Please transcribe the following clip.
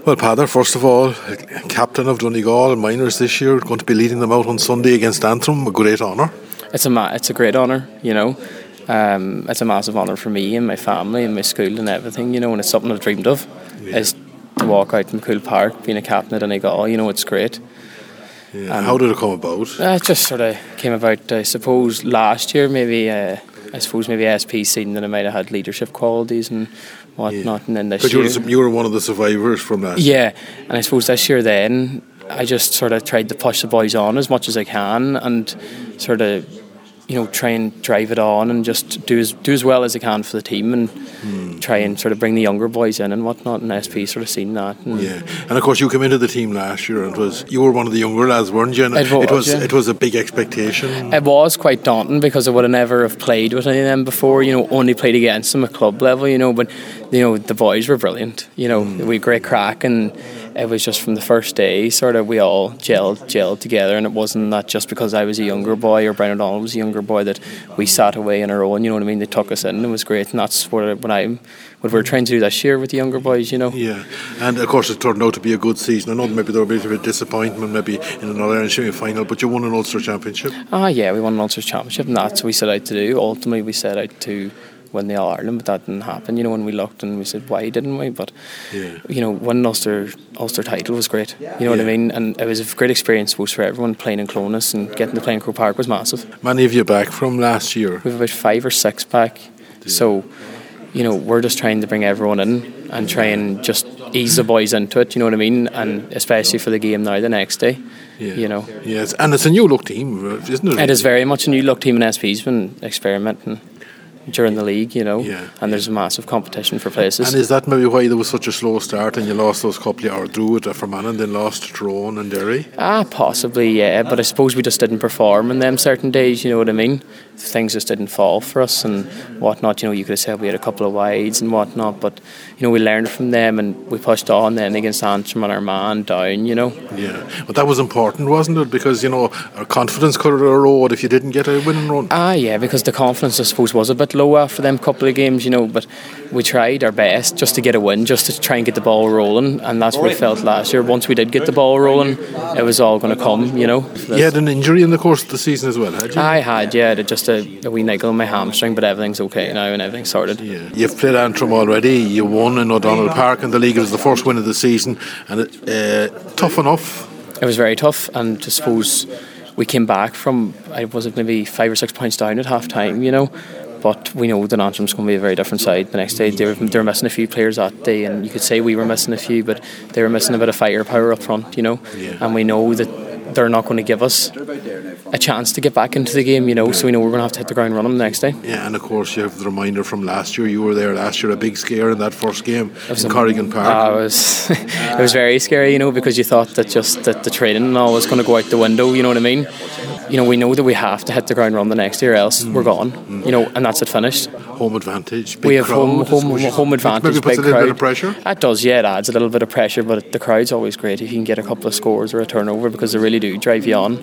Well, Peadar, first of all, captain of Donegal minors this year, going to be leading them out on Sunday against Antrim, a great honour. It's a great honour, you know. It's a massive honour for me and my family and my school and everything, you know, and it's something I've dreamed of, is to walk out from McCool Park being a captain at Donegal, you know, it's great. Yeah. How did it come about? It just sort of came about, I suppose, last year, maybe SP seen that I might have had leadership qualities and whatnot, and then this year... You were one of the survivors from that. Yeah, and I suppose this year then, I just sort of tried to push the boys on as much as I can and sort of, you know, try and drive it on and just do as well as I can for the team and try and sort of bring the younger boys in and whatnot, and SP sort of seen that. And of course you came into the team last year and you were one of the younger lads, weren't you? And it was a big expectation. It was quite daunting because I would have never have played with any of them before, you know, only played against them at club level, you know, but you know, the boys were brilliant, you know, we had great crack, and it was just from the first day sort of we all gelled together, and it wasn't that just because I was a younger boy or Brian O'Donnell was a younger boy that we sat away on our own, you know what I mean? They took us in and it was great, and that's what we're trying to do this year with the younger boys, you know. Yeah, and of course it turned out to be a good season. I know maybe there was a bit of a disappointment maybe in an All-Ireland semi-final, but you won an Ulster Championship. Yeah, we won an Ulster Championship, and that's what we set out to do. Ultimately we set out to win the All-Ireland, but that didn't happen, you know, when we looked and we said, why didn't we? But you know, winning Ulster title was great, you know what I mean, and it was a great experience both for everyone. Playing in Clonus and getting to play in Croke Park was massive. Many of you back from last year? We've about 5 or 6 back, so you know, we're just trying to bring everyone in and try and just ease the boys into it, you know what I mean, and especially for the game now the next day. You know. Yes, and it's a new look team, isn't it? It is very much a new look team, and SP's been experimenting during the league, you know, and there's a massive competition for places. And is that maybe why there was such a slow start and you lost those couple of hours through it at Fermanagh and then lost to Tyrone and Derry? Possibly, yeah, but I suppose we just didn't perform in them certain days, you know what I mean? Things just didn't fall for us and whatnot, you know. You could have said we had a couple of wides and whatnot, but you know, we learned from them and we pushed on then against Antrim and Armagh down, you know. Yeah, but that was important, wasn't it? Because, you know, our confidence could have erode if you didn't get a winning run. Yeah, because the confidence, I suppose, was a bit low after them couple of games, you know, but we tried our best just to get a win, just to try and get the ball rolling, and that's what we felt last year. Once we did get the ball rolling, it was all going to come, you know. You had an injury in the course of the season as well, had you? I had, yeah, just a wee niggle in my hamstring, but everything's okay now and everything's sorted. Yeah. You've played Antrim already, you won in O'Donnell Park in the league. It was the first win of the season, and tough enough. It was very tough, and I suppose we came back from, was it maybe 5 or 6 points down at half time, you know. But we know that Antrim's going to be a very different side the next day. They were missing a few players that day, and you could say we were missing a few, but they were missing a bit of firepower up front, you know. And we know that they're not going to give us a chance to get back into the game, you know, so we know we're going to have to hit the ground running the next day. Yeah, and of course you have the reminder from last year. You were there last year, a big scare in that first game in Corrigan Park. It was very scary, you know, because you thought that the training and all was going to go out the window, you know what I mean. You know, we know that we have to hit the ground run the next year, else we're gone, you know, and that's it finished. Home advantage, big we have crowd, home advantage, maybe puts big a little crowd. Bit of pressure. It does, yeah, it adds a little bit of pressure, but the crowd's always great if you can get a couple of scores or a turnover, because they really do drive you on.